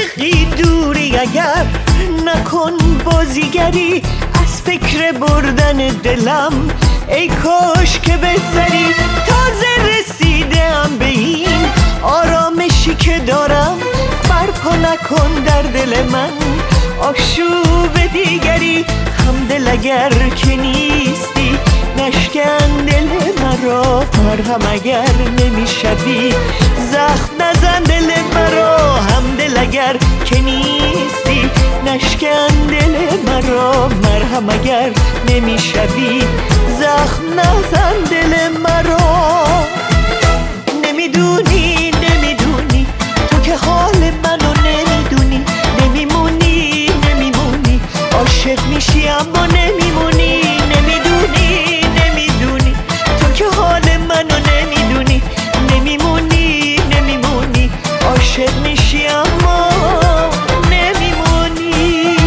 عاشقی دوری اگر نکن بازیگری، از فکر بردن دلم ای کاش که بگذری. تازه رسیدم به این آرامشی که دارم، برپا نکن در دل من آشوب دیگری. همدل اگر که نیستی نشکن دل مرا، مرهم اگر نمیشوی زخم نزن دل مرا. همدل اگر که نیستی نشکن دل مرا، مرهم اگر نمیشوی زخم نزن دل مرا. نمیدونی تو که حال منو نمیدونی، نمیمونی عاشق میشی اما نمیمونی. نمیدونی تو که حال منو نمیدونی، نمیمونی عاشق میشی اما نمیمونی.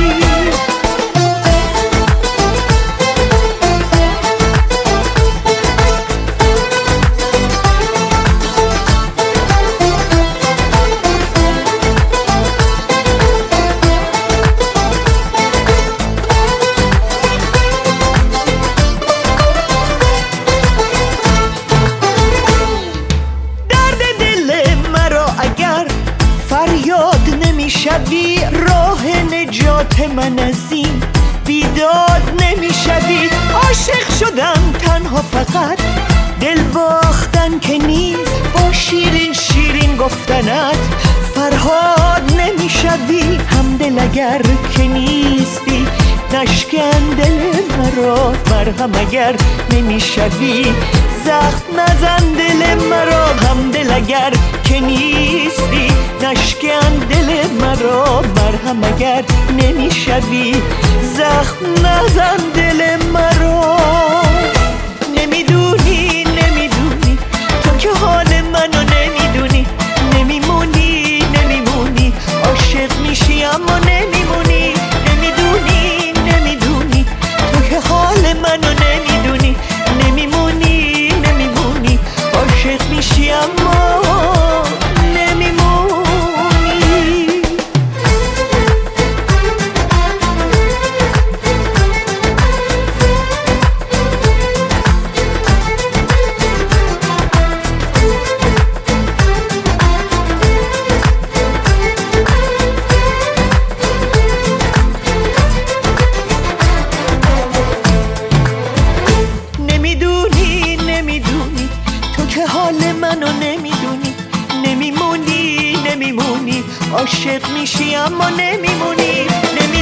نمیشوی راه نجات من از این بیداد، نمیشوی عاشق شدم تنها فقط دل باختن که نیست، با شیرین گفتنت فرهاد نمیشوی. همدل اگر که نیستی نشکن دل مرا، مرهم اگر نمیشوی زخم نزن دل مرا. همدل اگر که نیستی نشکن دل مرا، مرهم اگر نمیشوی زخم نزن دل مرا. نمیدونی تو که حال منو نمیدونی، نمیمونی عاشق میشی اما نمیمونی. نمیدونی تو که حال منو نمیدونی، نمیمونی عاشق میشی اما عاشق میشی اما نمیمونی.